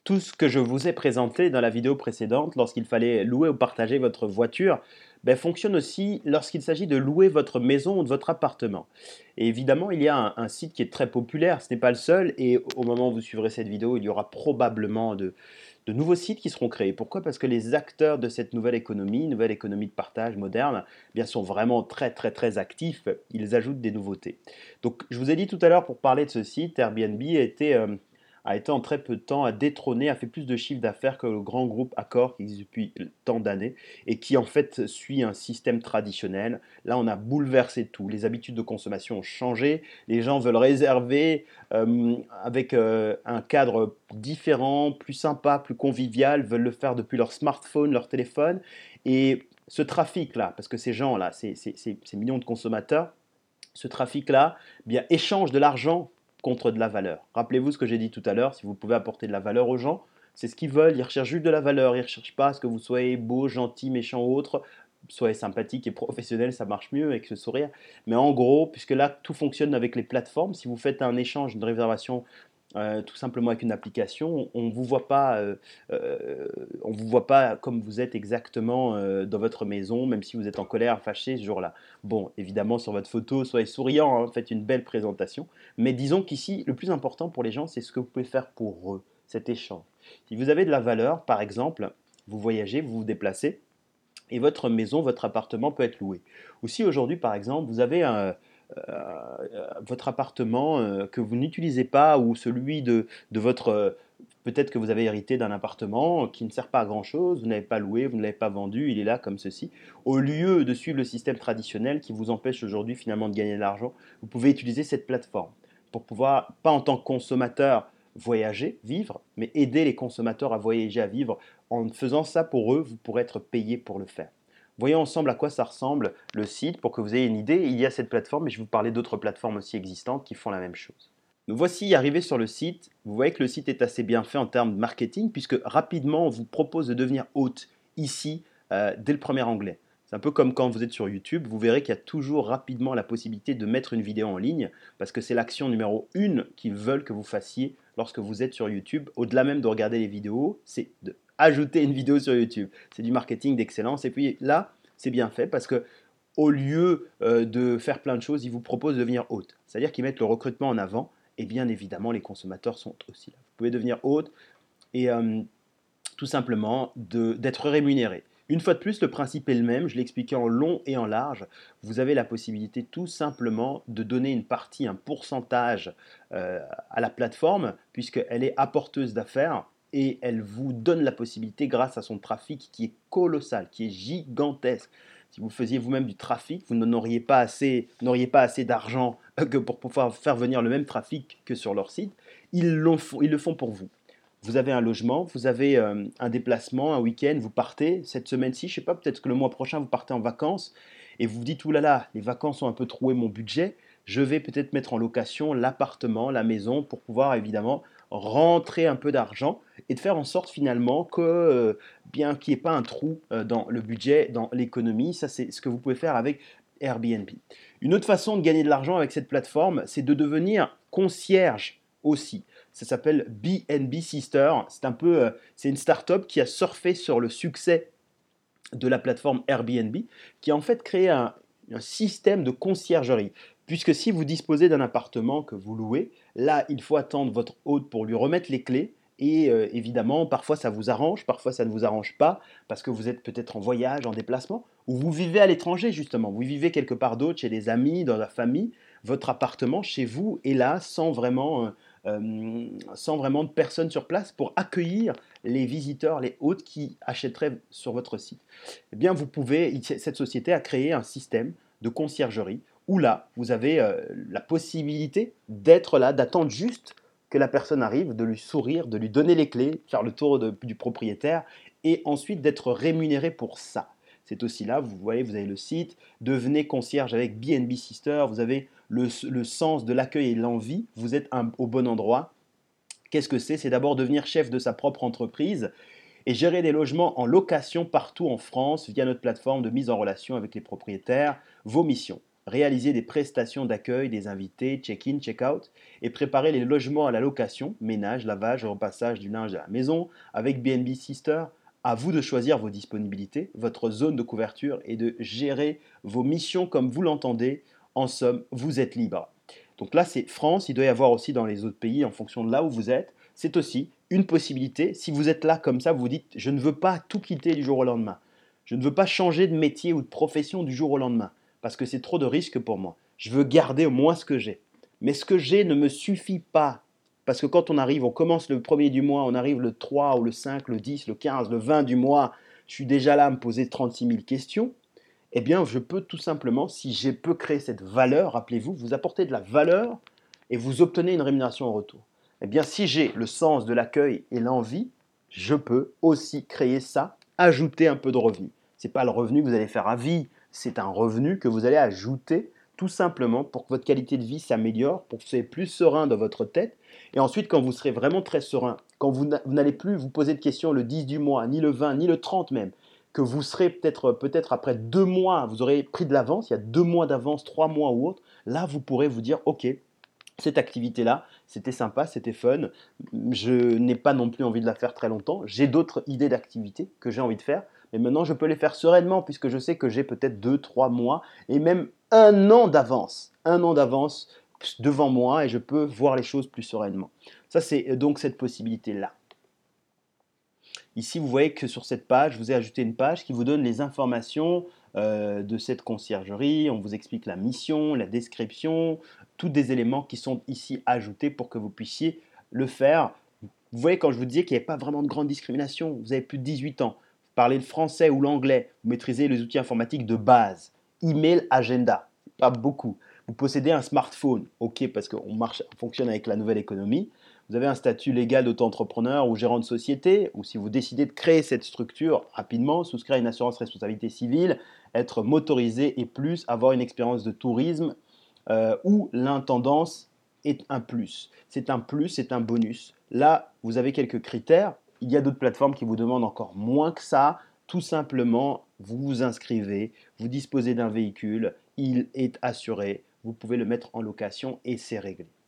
Tout ce que je vous ai présenté dans la vidéo précédente, lorsqu'il fallait louer ou partager votre voiture, fonctionne aussi lorsqu'il s'agit de louer votre maison ou de votre appartement. Et évidemment, il y a un site qui est très populaire, ce n'est pas le seul, et au moment où vous suivrez cette vidéo, il y aura probablement de nouveaux sites qui seront créés. Pourquoi? Parce que les acteurs de cette nouvelle économie de partage moderne, sont vraiment très très très actifs, ils ajoutent des nouveautés. Donc je vous ai dit tout à l'heure, pour parler de ce site, Airbnb a été en très peu de temps, a détrôné, a fait plus de chiffre d'affaires que le grand groupe Accor qui existe depuis tant d'années et qui en fait suit un système traditionnel. Là, on a bouleversé tout. Les habitudes de consommation ont changé. Les gens veulent réserver avec un cadre différent, plus sympa, plus convivial, veulent le faire depuis leur smartphone, leur téléphone. Et ce trafic-là, parce que ces gens-là, ces millions de consommateurs, ce trafic-là échange de l'argent contre de la valeur. Rappelez-vous ce que j'ai dit tout à l'heure, si vous pouvez apporter de la valeur aux gens, c'est ce qu'ils veulent, ils recherchent juste de la valeur, ils ne recherchent pas à ce que vous soyez beau, gentil, méchant ou autre, soyez sympathique et professionnel, ça marche mieux avec ce sourire. Mais en gros, puisque là tout fonctionne avec les plateformes, si vous faites un échange, une réservation tout simplement avec une application, on ne vous voit pas, on vous voit pas comme vous êtes exactement dans votre maison, même si vous êtes en colère, fâché ce jour-là. Bon, évidemment, sur votre photo, soyez souriant, hein, faites une belle présentation, mais disons qu'ici, le plus important pour les gens, c'est ce que vous pouvez faire pour eux, cet échange. Si vous avez de la valeur, par exemple, vous voyagez, vous vous déplacez, et votre maison, votre appartement peut être loué. Ou si aujourd'hui, par exemple, vous avez votre appartement que vous n'utilisez pas ou celui de votre... peut-être que vous avez hérité d'un appartement qui ne sert pas à grand-chose, vous n'avez pas loué, vous ne l'avez pas vendu, il est là comme ceci. Au lieu de suivre le système traditionnel qui vous empêche aujourd'hui finalement de gagner de l'argent, vous pouvez utiliser cette plateforme pour pouvoir, pas en tant que consommateur, voyager, vivre, mais aider les consommateurs à voyager, à vivre. En faisant ça pour eux, vous pourrez être payé pour le faire. Voyons ensemble à quoi ça ressemble le site pour que vous ayez une idée. Il y a cette plateforme, mais je vais vous parler d'autres plateformes aussi existantes qui font la même chose. Nous voici arrivés sur le site. Vous voyez que le site est assez bien fait en termes de marketing puisque rapidement on vous propose de devenir hôte ici dès le premier onglet. C'est un peu comme quand vous êtes sur YouTube, vous verrez qu'il y a toujours rapidement la possibilité de mettre une vidéo en ligne parce que c'est l'action numéro 1 qu'ils veulent que vous fassiez lorsque vous êtes sur YouTube. Au-delà même de regarder les vidéos, c'est de ajouter une vidéo sur YouTube. C'est du marketing d'excellence. Et puis là, c'est bien fait parce que au lieu de faire plein de choses, ils vous proposent de devenir hôte. C'est-à-dire qu'ils mettent le recrutement en avant et bien évidemment, les consommateurs sont aussi là. Vous pouvez devenir hôte et tout simplement d'être rémunéré. Une fois de plus, le principe est le même, je l'ai expliqué en long et en large. Vous avez la possibilité tout simplement de donner une partie, un pourcentage à la plateforme, puisqu'elle est apporteuse d'affaires et elle vous donne la possibilité, grâce à son trafic qui est colossal, qui est gigantesque. Si vous faisiez vous-même du trafic, vous n'auriez pas assez d'argent que pour pouvoir faire venir le même trafic que sur leur site. Ils le font pour vous. Vous avez un logement, vous avez un déplacement, un week-end, vous partez cette semaine-ci, je ne sais pas, peut-être que le mois prochain vous partez en vacances et vous vous dites, ouh là là, les vacances ont un peu troué mon budget, je vais peut-être mettre en location l'appartement, la maison pour pouvoir évidemment rentrer un peu d'argent et de faire en sorte finalement que bien qu'il n'y ait pas un trou dans le budget, dans l'économie. Ça, c'est ce que vous pouvez faire avec Airbnb. Une autre façon de gagner de l'argent avec cette plateforme, c'est de devenir concierge aussi. Ça s'appelle BNB Sister. C'est une start-up qui a surfé sur le succès de la plateforme Airbnb, qui a en fait créé un système de conciergerie. Puisque si vous disposez d'un appartement que vous louez, là, il faut attendre votre hôte pour lui remettre les clés. Et évidemment, parfois ça vous arrange, parfois ça ne vous arrange pas, parce que vous êtes peut-être en voyage, en déplacement, ou vous vivez à l'étranger justement. Vous vivez quelque part d'autre, chez des amis, dans la famille. Votre appartement, chez vous, est là sans vraiment de personnes sur place pour accueillir les visiteurs, les hôtes qui achèteraient sur votre site. Eh bien, cette société a créé un système de conciergerie où là, vous avez la possibilité d'être là, d'attendre juste que la personne arrive, de lui sourire, de lui donner les clés, faire le tour du propriétaire et ensuite d'être rémunéré pour ça. C'est aussi là, vous voyez, vous avez le site, devenez concierge avec BNB Sister, vous avez le sens de l'accueil et de l'envie, vous êtes au bon endroit. Qu'est-ce que c'est? C'est d'abord devenir chef de sa propre entreprise et gérer des logements en location partout en France via notre plateforme de mise en relation avec les propriétaires. Vos missions: réaliser des prestations d'accueil des invités, check-in, check-out, et préparer les logements à la location, ménage, lavage, repassage du linge à la maison, avec BNB Sister. À vous de choisir vos disponibilités, votre zone de couverture et de gérer vos missions comme vous l'entendez. En somme, vous êtes libre. Donc là, c'est France. Il doit y avoir aussi dans les autres pays, en fonction de là où vous êtes. C'est aussi une possibilité. Si vous êtes là comme ça, vous vous dites, je ne veux pas tout quitter du jour au lendemain. Je ne veux pas changer de métier ou de profession du jour au lendemain, parce que c'est trop de risques pour moi. Je veux garder au moins ce que j'ai. Mais ce que j'ai ne me suffit pas. Parce que quand on arrive, on commence le premier du mois, on arrive le 3 ou le 5, le 10, le 15, le 20 du mois, je suis déjà là à me poser 36 000 questions. Eh bien, je peux tout simplement, si je peux créer cette valeur, rappelez-vous, vous apportez de la valeur et vous obtenez une rémunération en retour. Eh bien, si j'ai le sens de l'accueil et l'envie, je peux aussi créer ça, ajouter un peu de revenu. Ce n'est pas le revenu que vous allez faire à vie, c'est un revenu que vous allez ajouter tout simplement pour que votre qualité de vie s'améliore, pour que vous soyez plus serein dans votre tête. Et ensuite, quand vous serez vraiment très serein, quand vous n'allez plus vous poser de questions le 10 du mois, ni le 20, ni le 30 même, que vous serez peut-être après 2 mois, vous aurez pris de l'avance, il y a 2 mois d'avance, 3 mois ou autre, là vous pourrez vous dire, ok, cette activité-là, c'était sympa, c'était fun, je n'ai pas non plus envie de la faire très longtemps, j'ai d'autres idées d'activités que j'ai envie de faire, mais maintenant je peux les faire sereinement puisque je sais que j'ai peut-être 2, 3 mois et même un an d'avance devant moi et je peux voir les choses plus sereinement. Ça, c'est donc cette possibilité-là. Ici, vous voyez que sur cette page, je vous ai ajouté une page qui vous donne les informations de cette conciergerie. On vous explique la mission, la description, tous des éléments qui sont ici ajoutés pour que vous puissiez le faire. Vous voyez, quand je vous disais qu'il n'y avait pas vraiment de grande discrimination, vous avez plus de 18 ans, vous parlez le français ou l'anglais, vous maîtrisez les outils informatiques de base, email, agenda, pas beaucoup. Vous possédez un smartphone, ok, parce qu'on fonctionne avec la nouvelle économie. Vous avez un statut légal d'auto-entrepreneur ou gérant de société, ou si vous décidez de créer cette structure rapidement, souscrire à une assurance responsabilité civile, être motorisé et plus, avoir une expérience de tourisme ou l'intendance est un plus. C'est un plus, c'est un bonus. Là, vous avez quelques critères. Il y a d'autres plateformes qui vous demandent encore moins que ça. Tout simplement, vous vous inscrivez, vous disposez d'un véhicule, il est assuré, vous pouvez le mettre en location et c'est réglé.